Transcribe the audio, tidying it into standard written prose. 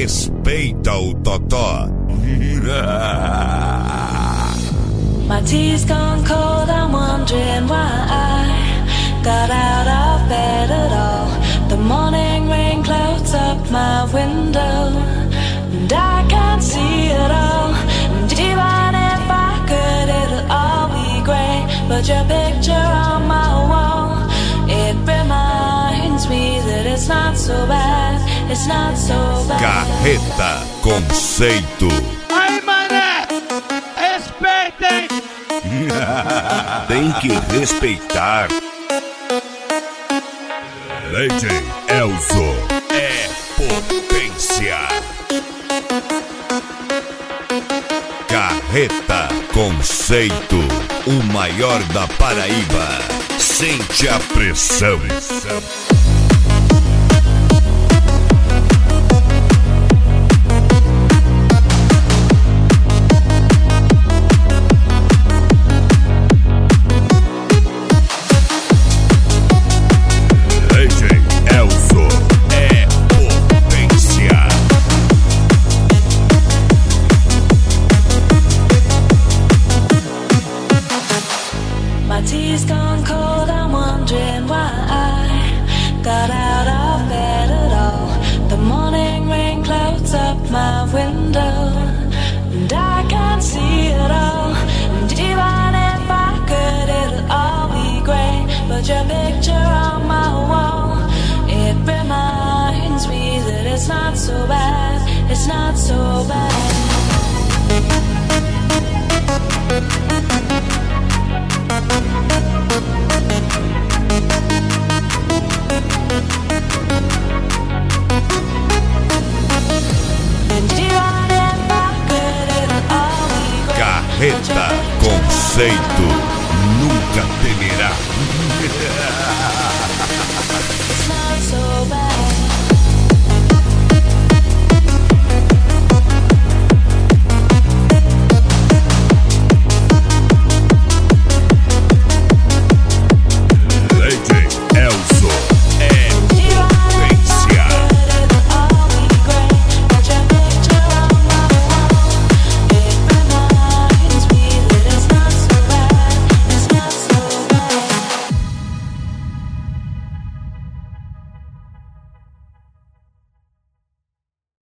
respeita o Totó. My tea's gone cold, I'm wondering why I got out of bed at all. The morning rain clouds up my window, and I can't see it all. And even if I could, it'll all be grey. But your picture on my wall, it reminds me that it's not so bad, it's not so bad. Carreta Conceito. Aí, mané! Respeitem! Tem que respeitar. DJ Elzo é potência. Carreta Conceito, o maior da Paraíba. Sente a pressão. My tea's gone cold, I'm wondering why I got out of bed at all. The morning rain clouds up my window, and I can't see it all. And even if I could, it'll all be grey. But your picture on my wall, it reminds me that it's not so bad, it's not so bad. Carreta Conceito nunca temerá.